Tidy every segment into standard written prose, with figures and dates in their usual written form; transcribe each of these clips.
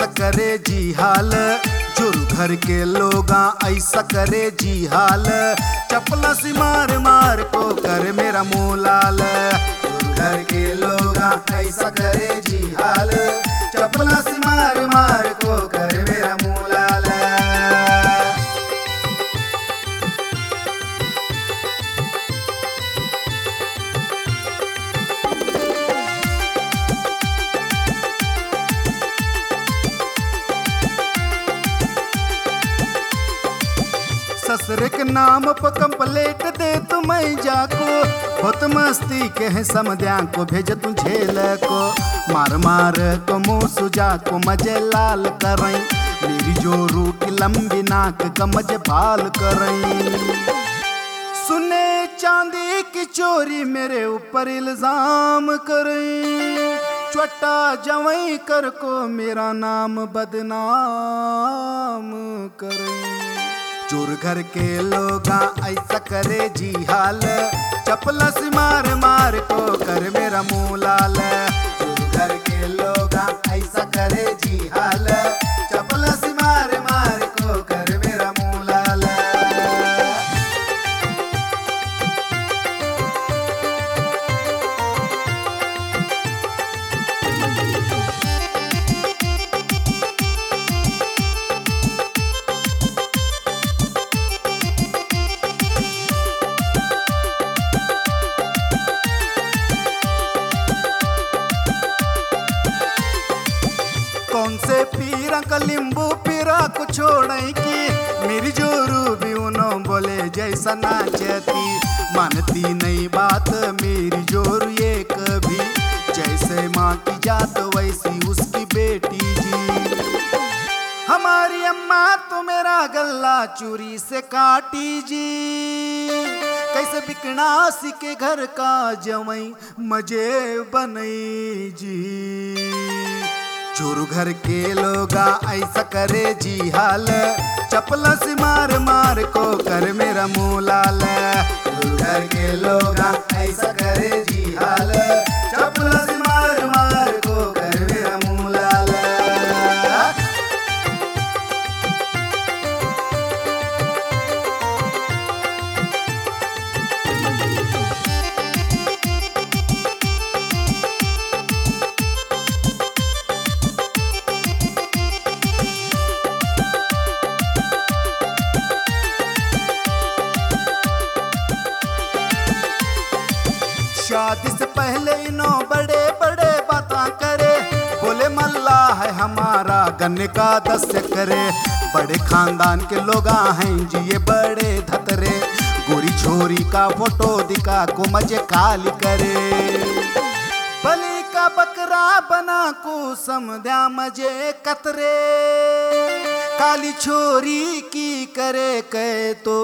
ऐसा करे जी हाल, जुर घर के लोगा ऐसा करे जी हाल, चपला सी मार मार को कर मेरा मुँह लाल। जुर घर के लोगा ऐसा करे जी हाल, चपला सी मार मार को कर मेरा मुँह लाल। ससुर के नाम पर कंप्लेट दे तुम्हें जाको, बहुत मस्ती के है समद्या को भेज तू झेल को, मार मार को मुँह सुजा को मजे लाल करई, मेरी जोरू की लंबी नाक का मजे बाल करई। सुने चांदी की चोरी मेरे ऊपर इल्जाम करई, चोटा जवई कर को मेरा नाम बदनाम करई। चोर घर के लोगा ऐसा करे जी हाल, चपला से मार मार को कर मेरा मुँह लाल। चोर घर के लोगा ऐसा करे जी हाल, चपला से मार मार को कर मेरा मुँह लाल। कौन से पीरा का लींबू पीरा को छोड़ई की, मेरी जोरू भी उन्हों बोले जैसा नाचती, मानती नहीं बात मेरी जोरू ये कभी, जैसे माँ की जात वैसी उसकी बेटी जी। हमारी अम्मा तो मेरा गला चूरी से काटी जी, कैसे बिकनासी के घर का जवई मजे बनई जी। चोर घर के लोगा ऐसा करे जी हाल, चपला से मार मार को कर मेरा मुँह लाल। चोर घर के लोगा ऐसा करे जी हाल, चपला से मार मार को कर मेरा मुँह लाल। शादी से पहले इन्हों बड़े बड़े बातें करे, बोले मल्ला है हमारा गन्ने का दस्य करे, बड़े खानदान के लोग हैं जी ये बड़े धतरे, गोरी छोरी का फोटो दिखा को मजे काली करे, बलि का बकरा बना को समद्या मजे कतरे, काली छोरी की करे कहे तो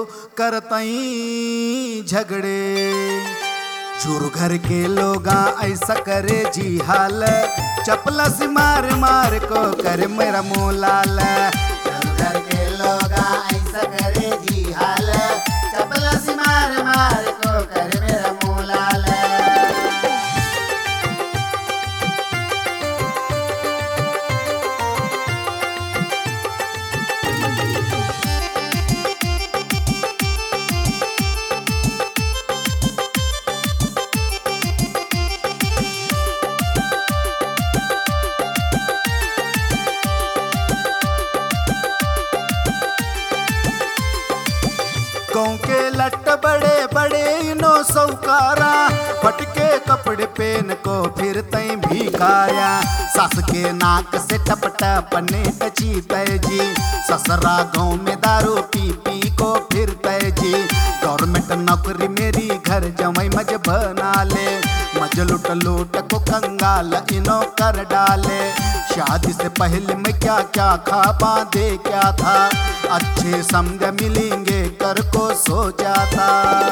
करतई झगड़े। चोर घर के लोगा ऐसा करे जी हाल, चपला से मार मार को कर मेरा मुँह लाल। चोर घर के लोगा ऐसा करे जी हाल, चपला से मार मार को कर मेरा मुँह लाल। गाँव के लट बड़े बड़े इनो सौकारा, फटके कपड़े पहन को फिर तई भिखाया, सास के नाक से टप टप नेट चीते जी, ससुरा गाँव में दारू पी पी को फिर तय जी, गवर्नमेंट नौकरी मेरी घर जमाई मज बना ले, मज लुट लुट को कंगाल इनो कर डाले। शादी से पहले मैं क्या क्या खा बांधे क्या था, अच्छे समझ मिलेंगे कर को सोचा था।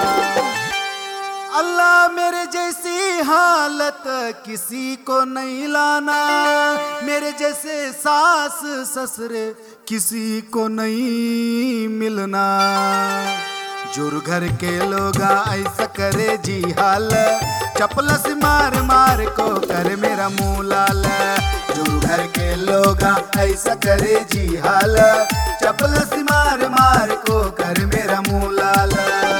अल्लाह मेरे जैसी हालत किसी को नहीं लाना, मेरे जैसे सास ससुर किसी को नहीं मिलना। जोर घर के लोग ऐसा करे जी हाल, चपल से मार मार को कर मेरा मुँह लाल। जोर घर के लोग ऐसा करे जी हाल, चपल से मार मार को कर मेरा मुँह लाल।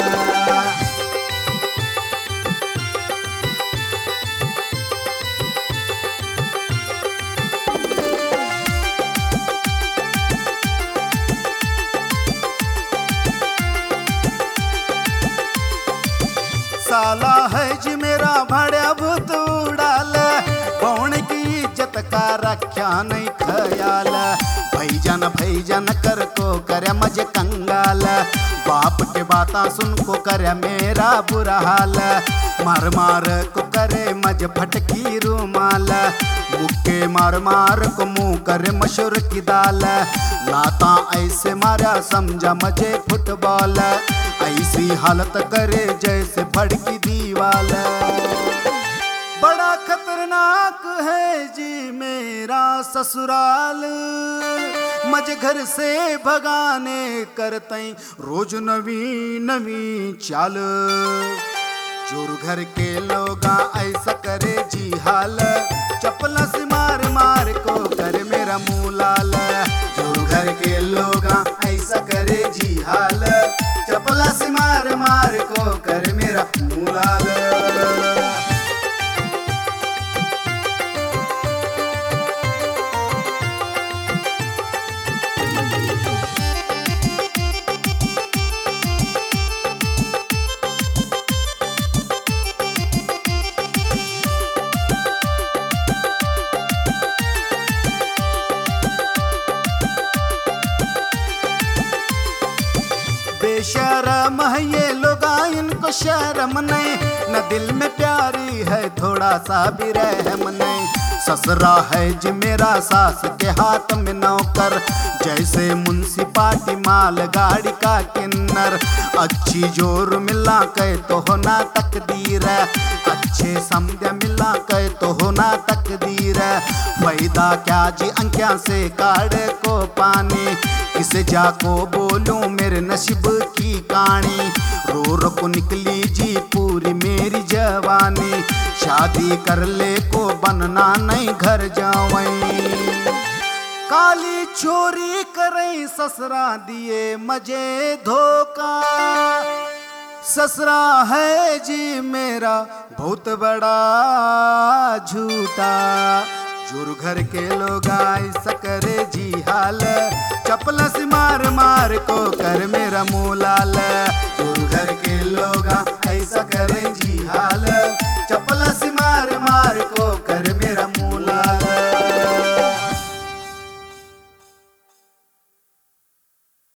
साला है जी मेरा भाड़ा भूत उड़ाल, कौन की इज्जत का रख्या नहीं ख्याल। भैजान कर को करे मजे कंगाल, बाप के बाता सुन को करे मेरा बुरा हाल। मार मार को करे मज फटकी रूमाल, मुक्के मार मार को मुँह करे मशूर की दाल। लाता ऐसे मारा समझा मजे फुटबॉल, ऐसी हालत करे जैसे फड़की दीवाल। बड़ा खतरनाक है जी मेरा ससुराल, मज घर से भगाने करते रोज नवी नवी चाल। जोर घर के लोग ऐसा करे जी हाल, चपल से मार मार को कर मेरा मुँह लाल। जोर घर के लोग ऐसा करे जी हाल, चपल से मार मार को कर मेरा मुँह लाल। बेशरम है ये लोग, इनको शर्म नहीं, न दिल में प्यारी है थोड़ा सा भी रहम नहीं। ससुरा है जी मेरा सास के हाथ में नौकर, जैसे मुंसिपालिटी माल गाड़ी का किन्नर। अच्छी जोर मिला कह तो होना तकदीर, अच्छे समझ मिला कह तो होना तकदीर। फायदा क्या जी अंकिया से काढ़े को पानी, किसे जाको बोलूं मेरे नसीब की कहानी। रो रो को निकली जी पूरी मेरी जवानी, शादी कर ले को बनना नहीं घर जावई। काली चोरी करे ससुरा दिए मजे धोखा, ससुरा है जी मेरा बहुत बड़ा झूठा। जोर घर के लोग ऐसा करे जी हाल, चपल से मार मार को कर मेरा मुँह लाल। जोर घर के लोग